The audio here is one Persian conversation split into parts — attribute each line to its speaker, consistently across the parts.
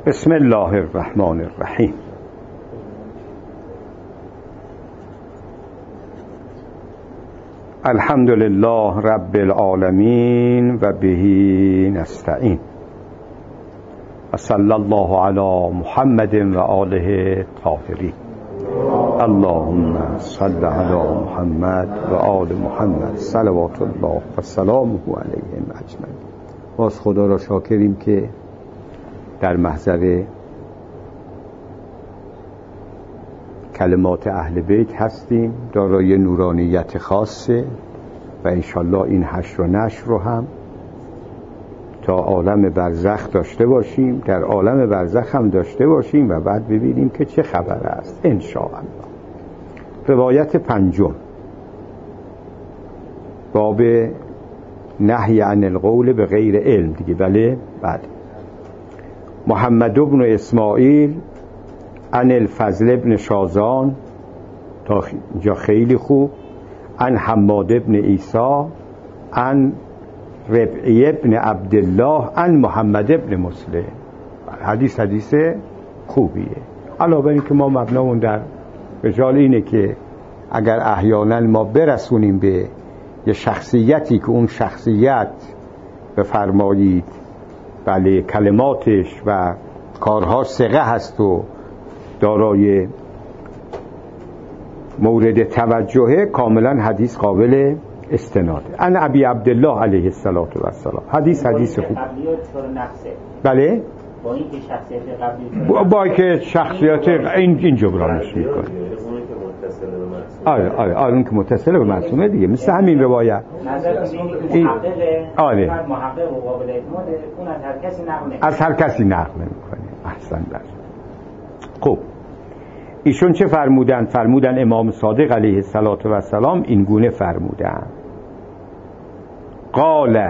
Speaker 1: بسم الله الرحمن الرحیم. الحمد لله رب العالمین و به نستعین و صلی الله علی محمد و آله الطاهرین. اللهم صل علی محمد و آل محمد صلوات الله و سلامه علیهم اجمعین. باز خدا را شاکریم که در محضر کلمات اهل بیت هستیم، دارای نورانیت خاصه و انشالله این حشر و نشر رو هم تا عالم برزخ داشته باشیم، در عالم برزخ هم داشته باشیم و بعد ببینیم که چه خبر است انشاءالله. روایت پنجم، باب نهی عن القول به غیر علم دیگه. بله بعد محمد بن اسماعیل عن الفضل بن شازان، تا اینجا خیلی خوب. عن حماد بن عیسی عن ربعی بن عبدالله عن محمد بن مسلم. حدیث خوبیه. علاوه این که ما مبنامون در رجال اینه که اگر احیانا ما برسونیم به یه شخصیتی که اون شخصیت بفرمایید بله کلماتش و کارهاش ثقه هست و دارای مورد توجهه، کاملا حدیث قابل استناده. ان ابی عبدالله علیه الصلاة و السلام. حدیث خوب. بله
Speaker 2: با اینکه شخصیت قبلی
Speaker 1: با که شخصیت این جبرانش میکنه. آره اون که متصل به معصومه دیگه، مثل همین روایت.
Speaker 2: این
Speaker 1: محقق
Speaker 2: و قابل اعتماده، اون
Speaker 1: از هر کسی نقل نمیکنه. احسن بله. خب ایشون چه فرمودن امام صادق علیه السلام این گونه فرمودن: قال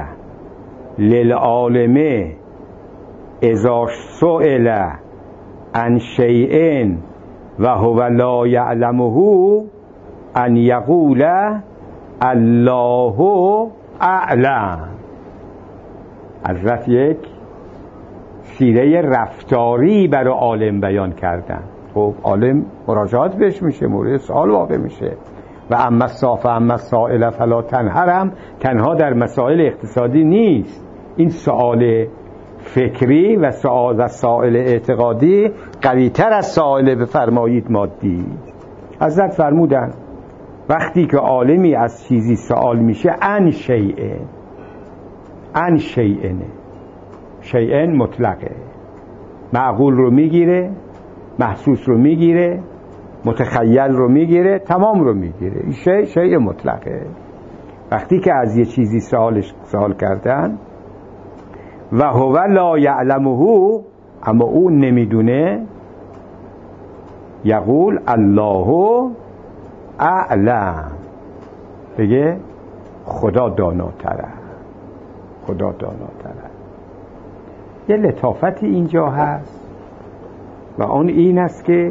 Speaker 1: للعالم اذا سئل عن شیء و هو لا یعلمه ان یقول الله اعلم. حضرت یک سیره رفتاری برای عالم بیان کردن. خب عالم مراجعات بهش میشه، مورد سوال واقع میشه. و اما الصاف اما السائل فلا تنهرم، تنها در مسائل اقتصادی نیست. این سوال فکری و سائل اعتقادی قوی‌تر از سائل بفرمایید مادی. حضرت فرمودن وقتی که عالمی از چیزی سوال میشه عن شیئن مطلقه، معقول رو میگیره، محسوس رو میگیره، متخیل رو میگیره، تمام رو میگیره. این شیء مطلقه. وقتی که از یه چیزی سوال کردن و هو لا یعلمه، اما او نمیدونه، یقول الله اعلم، بگه خدا داناتره. یه لطافتی اینجا هست و اون این است که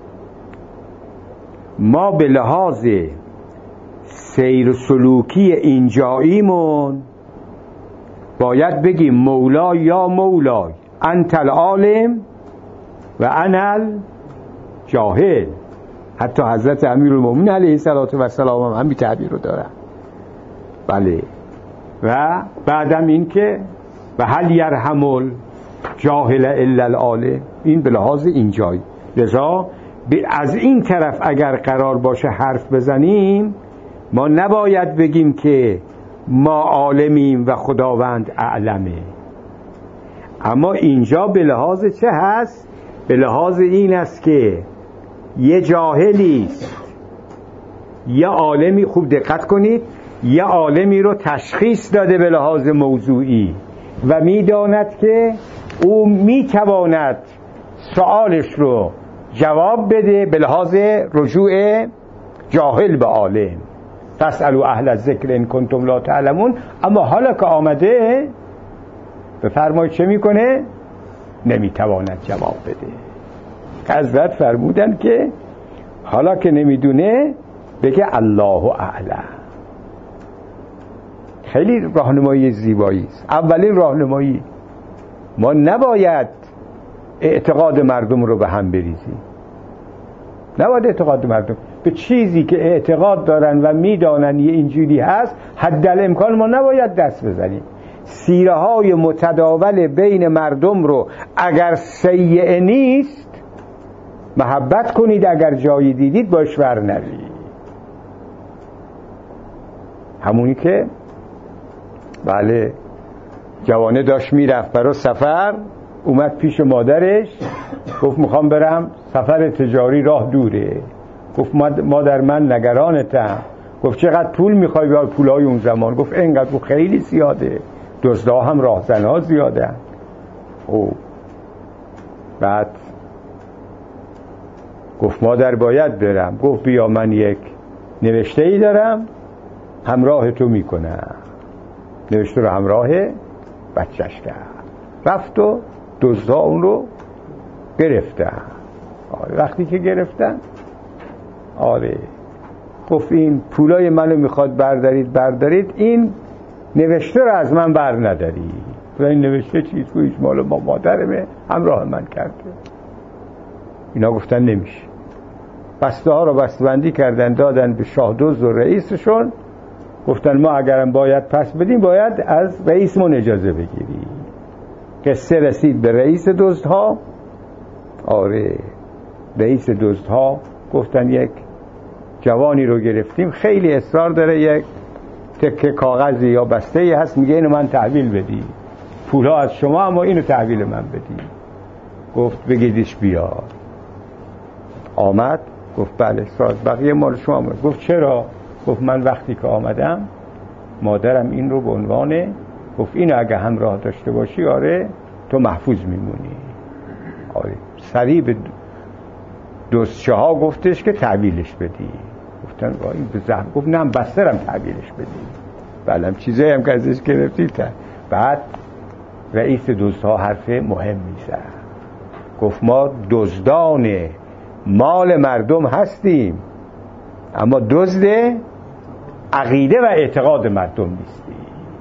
Speaker 1: ما به لحاظ سیر و سلوکی اینجاییمون باید بگیم مولا یا مولای، انت العالم و انا الجاهل. حتی حضرت امیرالمومنین علیه السلام هم همین تعبیر رو دارن. بله. و بعدم این که و هل یرحم الجاهل الا العالم، این به لحاظ اینجایی. لذا از این طرف اگر قرار باشه حرف بزنیم، ما نباید بگیم که ما عالمیم و خداوند اعلمه. اما اینجا به لحاظ چه هست؟ به لحاظ این است که یه جاهلی است، یه عالمی، خوب دقت کنید، یه عالمی رو تشخیص داده به لحاظ موضوعی و میداند که او میتواند سوالش رو جواب بده به لحاظ رجوع جاهل به عالم. فاسألوا اهل الذکر ان کنتم لا تعلمون. اما حالا که آمده بفرمایید چه میکنه؟ نمیتواند جواب بده. حضرت فرمودن که حالا که نمیدونه بگه الله اعلم. خیلی راهنمایی زیبایی است. اولین راهنمایی، ما نباید اعتقاد مردم رو به هم بریزیم. نباید اعتقاد مردم به چیزی که اعتقاد دارن و میدانن یه اینجوری هست حدالامکان ما نباید دست بزنیم. سیره های متداول بین مردم رو اگر سیئه نیست محبت کنید، اگر جایی دیدید باش ور نرید. همونی که بله جوانه داشت میرفت برای سفر، اومد پیش مادرش گفت میخوام برم سفر تجاری، راه دوره. گفت مادر من نگرانتم. گفت چقدر پول میخوای؟ بیار پولای اون زمان. گفت اینقدر. گفت خیلی زیاده، دزدا هم راهزنها زیاده. او بعد گفت مادر باید برم. گفت بیا من یک نوشته ای دارم همراه تو میکنم. نوشته رو همراه بچهش کرد، رفت و دزدا اون رو گرفتن. آره وقتی که گرفتن آره گفت این پولای منو میخواد بردارید، این نوشته رو از من بر نداری. و این نوشته چیز کویش مال ما مادرمه، همراه من کرده. اینا گفتن نمیشه. بسته ها رو بسته‌بندی کردن دادن به شاه دزد و رئیسشون. گفتن ما اگرم باید پس بدیم باید از رئیسمون اجازه بگیریم. قصه رسید به رئیس دزدها. آره رئیس دزدها گفتن یک جوانی رو گرفتیم خیلی اصرار داره یک تکه کاغذی یا بسته‌ای هست میگه اینو من تحویل بدی، پولها از شما اما اینو تحویل من بدی. گفت بگیدیش بیار. آمد گفت بله ساز بقیه مال شما. گفت چرا؟ گفت من وقتی که آمدم مادرم این رو به عنوان گفت اینو اگه همراه داشته باشی آره تو محفوظ میمونی. آره سریع به دوستشه ها گفتش که تحویلش بدی. گفتن این به زحمت. گفت نه بسترم تحویلش بدی. بله هم چیزایی هم که ازش گرفتی. بعد رئیس دزدها حرف مهم میزد. گفت ما دزدان مال مردم هستیم اما دزد عقیده و اعتقاد مردم نیستیم.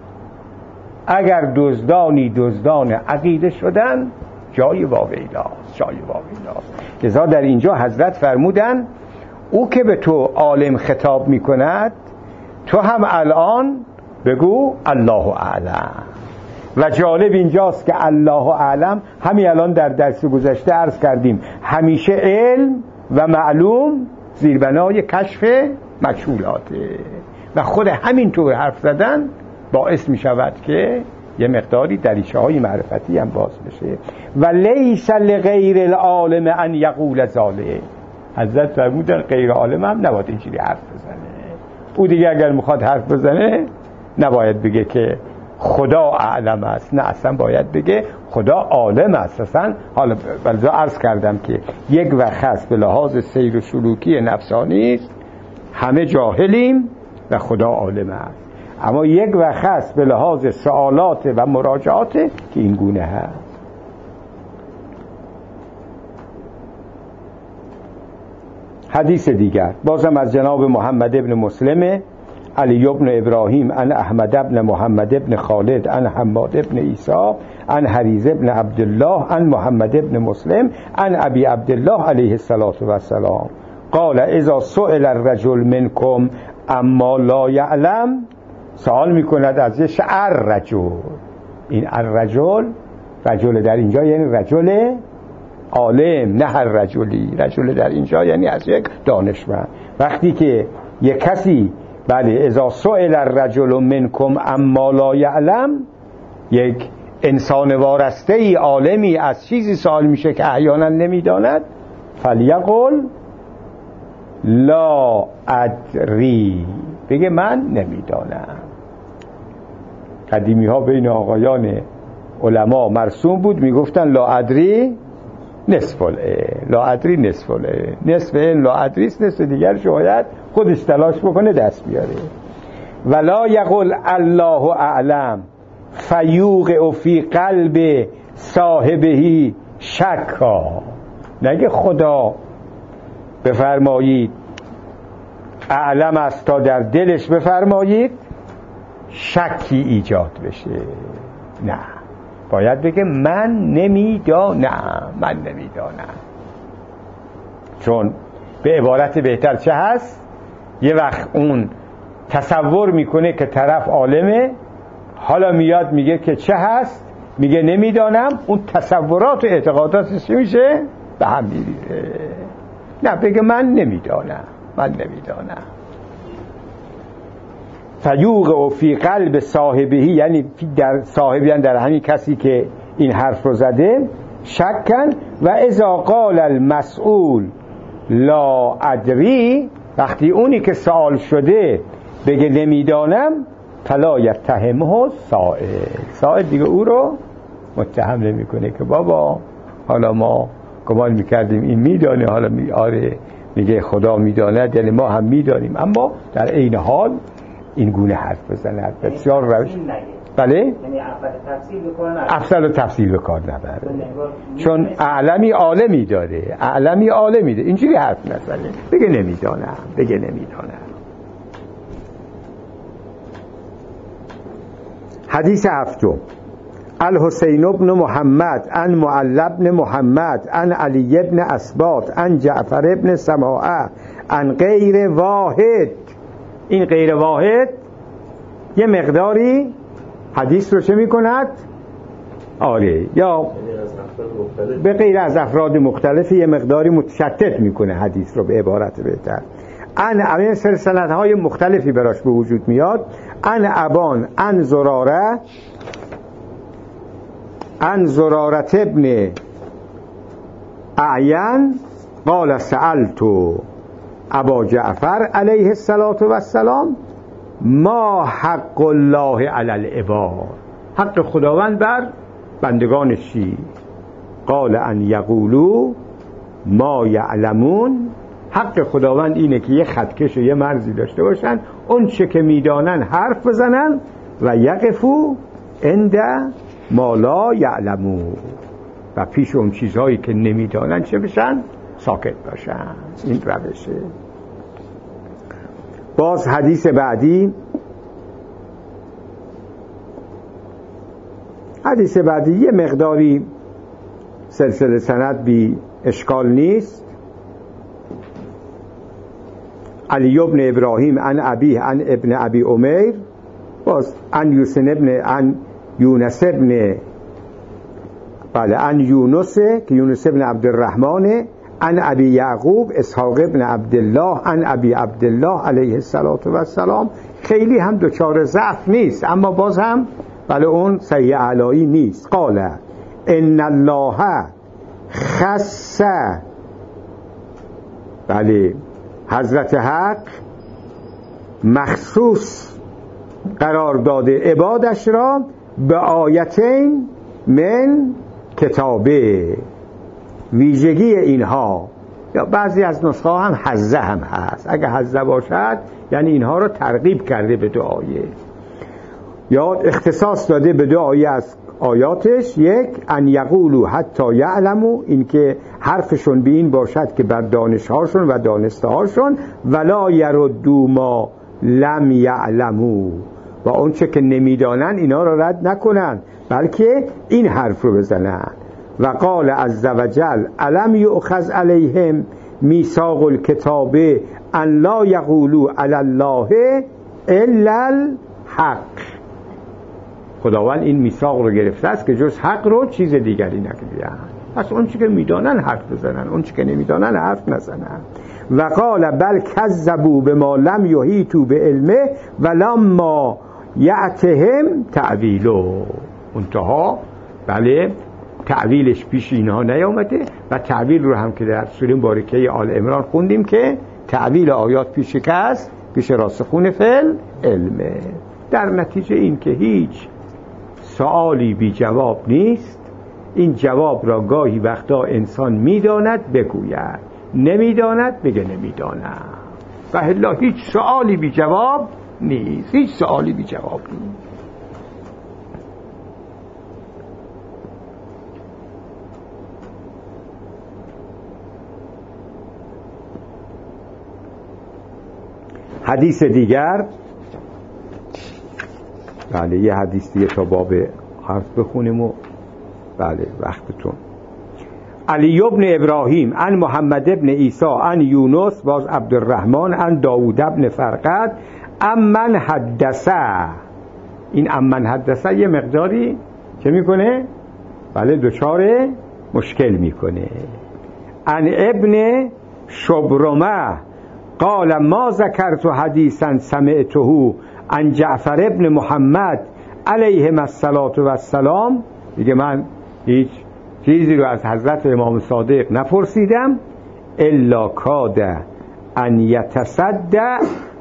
Speaker 1: اگر دزدان عقیده شدن جای واویلاست. لذا در اینجا حضرت فرمودن او که به تو عالم خطاب میکند تو هم الان بگو الله اعلم. و جالب اینجاست که الله اعلم همین الان در درس گذشته عرض کردیم همیشه علم و معلوم زیربنای کشف مجهولاته و خود همین طور حرف زدن باعث می شود که یه مقداری دریچه های معرفتی هم باز بشه. و لیس لغیر العالم ان یقول ذالک. حضرت فرمودن غیر عالم هم نباید اینجوری حرف بزنه. او دیگه اگر میخواد حرف بزنه نباید بگه که خدا اعلم است، نه اصلا باید بگه خدا عالم است. اصلا حالا بلزا عرض کردم که یک وقت هست به لحاظ سیر و سلوکی نفسانی است همه جاهلیم و خدا عالم است، اما یک وقت هست به لحاظ سوالات و مراجعات که این گونه هست. حدیث دیگر بازم از جناب محمد ابن مسلم علی ابن ابراهیم عن احمد ابن محمد ابن خالد عن حماد ابن عیسی عن حریز ابن عبدالله عن محمد ابن مسلم عن ابی عبدالله علیه السلام قال اذا سئل الرجل منکم اما لا یعلم. سوال میکند ازش الرجل. این الرجل رجل در اینجا یعنی رجل عالم، نه هر رجلی. رجل در اینجا یعنی از یک دانشمند. وقتی که یک کسی بله اذا سئل الرجل منکم اما لا یعلم، یک انسان وارسته ای عالمی از چیزی سوال میشه که احیانا نمیداند، فلیقل لا ادری، بگه من نمیدانم. قدیمی ها بین آقایان علما مرسوم بود میگفتن لا ادری نصف العلم، لا ادری نصف العلم. نصف علم لا ادری است، نصف دیگر شاید خودش تلاش بکنه دست بیاره. ولا یقل الله اعلم فیوقع فی قلب صاحبه شکا. نگه خدا بفرمایید اعلم است تا در دلش بفرمایید شکی ایجاد بشه. نه، باید بگه من نمیدانم. چون به عبارت بهتر چه هست؟ یه وقت اون تصور میکنه که طرف عالمه، حالا میاد میگه که چه هست، میگه نمیدانم، اون تصورات و اعتقاداتش میشه به هم میریزه. نه، بگه من نمیدانم. فیوقع فی قلب صاحبهی، یعنی در صاحبیان، در همین کسی که این حرف رو زده، شکن و اذا قال المسئول لا ادری، وقتی اونی که سوال شده بگه نمیدانم، فلا یتهمه سائل دیگه او رو متهم نمیکنه که بابا حالا ما گمان میکردیم این میدانه، حالا آره میگه خدا میداند، یعنی ما هم میدانیم، اما در عین حال این گونه حرف بزند. بسیار روش. بله؟
Speaker 2: یعنی افضل تفصیل به کار نبره.
Speaker 1: چون اعلمی عالمی داره، اینجوری حرف نزنه، بگه نمیدانم. حدیث هفتم: الحسین بن محمد عن معل بن محمد عن علی بن اسباط عن جعفر بن سماعه عن غیر واحد. این غیر واحد یه مقداری حدیث رو چه میکند؟ آره، یا به غیر از افراد مختلفی یه مقداری متشتت میکنه حدیث رو، به عبارت بهتر. ان سلسلت های مختلفی براش به وجود میاد. ان ابان ان زرارت ابن اعین قال سألت ابا جعفر علیه السلام ما حق الله علی العباد، حق خداوند بر بندگانش چی؟ قال ان یقولوا ما یعلمون، حق خداوند اینه که یه خطکش و یه مرزی داشته باشن، اون چه که میدانن حرف بزنن، و یقفو عند ما لا یعلمون، و پیش اون چیزهایی که نمیدانن چه بشن؟ ساکت باشن. این روشه. باز حدیث بعدی یه مقداری سلسله سند بی اشکال نیست. علی بن ابراهیم عن ابیه عن ابن ابی امیر، باز عن یونس که یونس ابن عبدالرحمن عن ابی یعقوب اسحاق ابن عبدالله عن ابی عبدالله علیه السلام. خیلی هم دچار ضعف نیست، اما باز هم بله اون صحیح علایی نیست. قال ان الله خص، بله حضرت حق مخصوص قرار داده عبادش را به آیتین من کتابه. ویژگی اینها، یا بعضی از نسخه هم حزه هم هست، اگه حزه باشد یعنی اینها رو ترغیب کرده به دو آیه، یا اختصاص داده به دو آیه از آیاتش. یک، ان یقولوا حتی یعلموا، این که حرفشون به این باشد که بر دانشهاشون و دانستهاشون، ولا یردوا ما لم یعلموا، و اون چه که نمیدانن اینا رو رد نکنن، بلکه این حرف رو بزنن. و قال عز وجل الم یؤخذ علیهم میثاق الکتاب ان لا یقولوا علی الله الا الحق. خداوند این میثاق رو گرفته است که جز حق رو چیز دیگری نگویند. پس اون چی که میدانن حرف بزنن، اون چی که نمیدانن حرف نزنن. و قال بل کذبوا بما لم یحیطوا بعلمه ولما یأتهم تأویله. منتها بله تعویلش پیش اینها نیامده، و تعویل رو هم که در سوره مبارکه آل عمران خوندیم که تعویل آیات پیش کس پیش راسخون فل علمه. در نتیجه این که هیچ سوالی بی جواب نیست، این جواب را گاهی وقتا انسان میداند بگوید، نمیداند بگه نمیدانم، و الا هیچ سوالی بی جواب نیست. حدیث دیگر، بله یه حدیث دیگه تا باب حرف بخونیم و بله وقتتون. علی ابن ابراهیم عن محمد ابن عیسی عن یونس باز عبدالرحمن عن داوود ابن فرقد امن حدثه. این امن حدثه یه مقداری چه میکنه؟ بله دچار مشکل میکنه. عن ابن شبرمه قال ما ذکرت حدیثا سمعته عن جعفر ابن محمد علیهم الصلاة والسلام. دیگه من هیچ چیزی رو از حضرت امام صادق نپرسیدم الا کاد ان یتصدع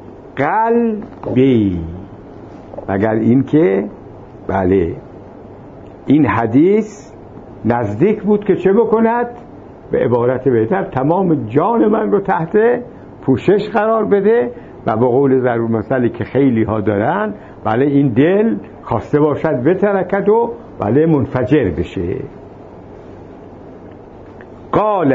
Speaker 1: قلبی، مگر این که بله این حدیث نزدیک بود که چه بکند؟ به عبارت بهتر تمام جان من رو تحت پوشش قرار بده و به قول ضرور مثلی که خیلی ها دارن بله این دل خواسته باشد بترکد و بله منفجر بشه. قال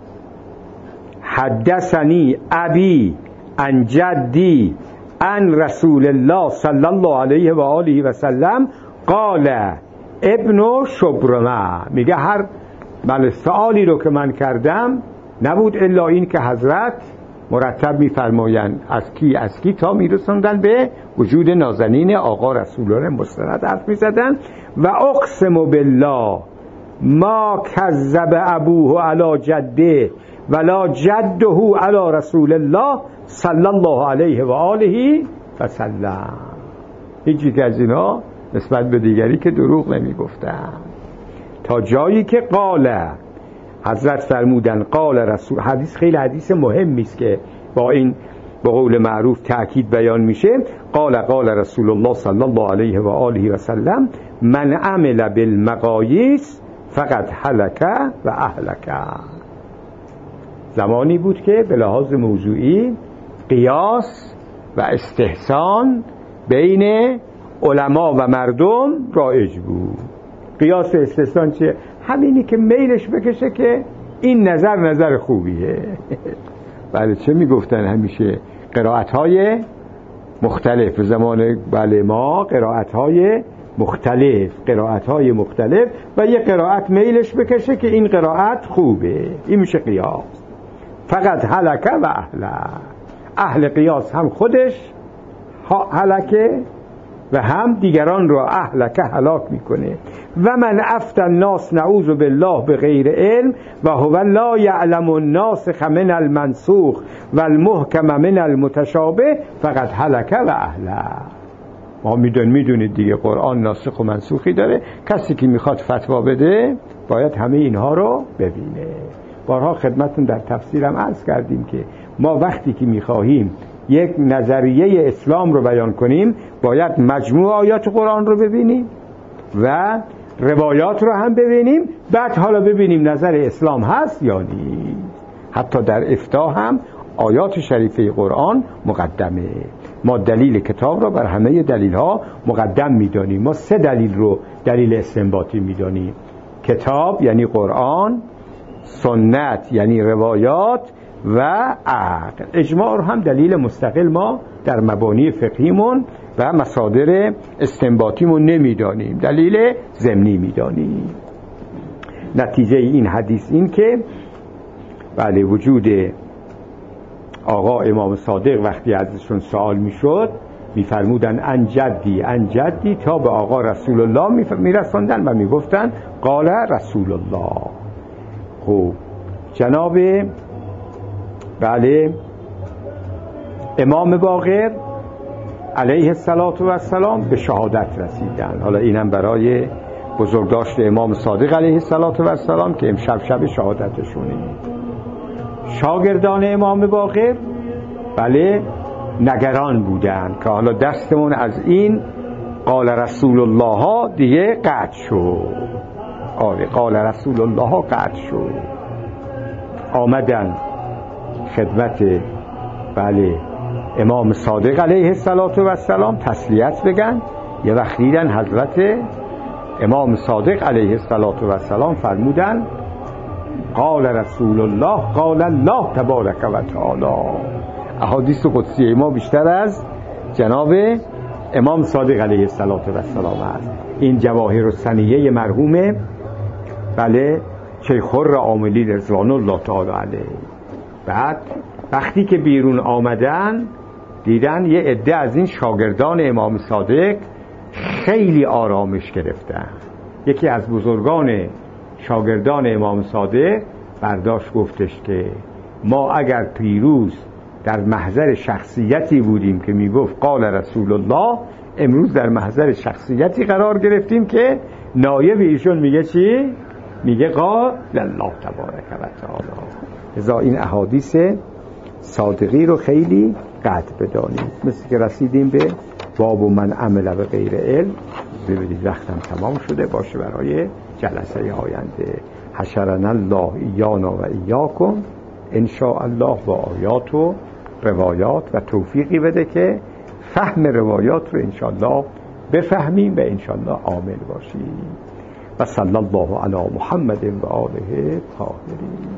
Speaker 1: حدثنی ابی عن جدی عن رسول الله صلی الله علیه و آله و سلم قال ابن شبرمه. میگه هر بله سوالی رو که من کردم نبود الا این که حضرت مرتب میفرمایند از کی تا میرسوندن به وجود نازنین آقا رسول الله مستند حرف میزدن. و اقسم بالله ما کذب ابوه علی جده ولا جده علی رسول الله صلی الله علیه و آله و سلم. هیچ از اینا نسبت به دیگری که دروغ نمیگفتن تا جایی که قال حضرت فرمودن قال رسول. حدیث خیلی حدیث مهمی است که با این به قول معروف تأکید بیان میشه. قال رسول الله صلی الله علیه و آله و سلم من عمل بالمقاییس فقط هلک و اهلک. زمانی بود که به لحاظ موضوعی قیاس و استحسان بین علما و مردم رایج بود. قیاس و استحسان چیه؟ همینی که میلش بکشه که این نظر خوبیه. بله چه میگفتن همیشه؟ قرائت‌های مختلف به زمان بله ما قرائت‌های مختلف و یه قرائت میلش بکشه که این قرائت خوبه، این میشه قیاس. فقط هلکه و اهل قیاس هم خودش هلکه و هم دیگران را اهلکه هلاک میکنه. و من افتى الناس نعوذ بالله بغیر علم و هو لا یعلم الناسخ من المنسوخ و المحکم من المتشابه فقط هلکه و ما میدونید دیگه قرآن ناسخ و منسوخی داره. کسی که میخواد فتوا بده باید همه اینها رو ببینه. بارها خدمتون در تفسیرم عرض کردیم که ما وقتی که میخواهیم یک نظریه اسلام رو بیان کنیم باید مجموع آیات قرآن رو ببینیم و روایات رو هم ببینیم، بعد حالا ببینیم نظر اسلام هست یا نیست. حتی در افتاء هم آیات شریفه قرآن مقدمه. ما دلیل کتاب رو بر همه دلیل ها مقدم میدانیم. ما 3 دلیل رو دلیل استنباطی میدانیم: کتاب یعنی قرآن، سنت یعنی روایات و عقل. اجماع رو هم دلیل مستقل ما در مبانی فقهیمون و مصادر استنباطیمون نمیدانیم، دلیل ضمنی میدانیم. نتیجه این حدیث این که بله وجود آقا امام صادق وقتی ازشون سوال میشد میفرمودن ان جدی تا به آقا رسول الله میرسوندن و میگفتن قال رسول الله. خب جناب بله امام باقر علیه السلام به شهادت رسیدن. حالا اینم برای بزرگداشت امام صادق علیه السلام که امشب شب شهادتشونه. شاگردان امام باقر بله نگران بودن که حالا دستمون از این قال رسول الله ها دیگه قطع شد. قال رسول الله ها قطع شد. آمدن خدمت بله امام صادق علیه السلام تسلیت بگن. یه وقت دیدن حضرت امام صادق علیه السلام فرمودن قال رسول الله قال الله تبارک و تعالی. احادیث قدسی ما بیشتر از جناب امام صادق علیه السلام است. این جواهر الثنیه مرحوم بله شیخ خر عاملی رضوان الله تعالی علیه. بعد وقتی که بیرون آمدن دیدن یه عده از این شاگردان امام صادق خیلی آرامش گرفتن. یکی از بزرگان شاگردان امام صادق برداشت گفتش که ما اگر پیروز در محضر شخصیتی بودیم که میگفت قال رسول الله، امروز در محضر شخصیتی قرار گرفتیم که نایب ایشون میگه چی؟ میگه قال الله تبارک و تعالی. لذا این احادیث صادقی رو خیلی قطع بدانیم. مثل که رسیدیم به باب من عمل به غیر علم. ببینید وقتم تمام شده باشه برای جلسه آینده. حشرنا الله ایانا و ایاکم ان شاء الله با آیات و روایات و توفیقی بده که فهم روایات رو ان شاء الله بفهمیم و ان شاء الله عامل باشیم. و صلی الله علی محمد و آله الطاهرین.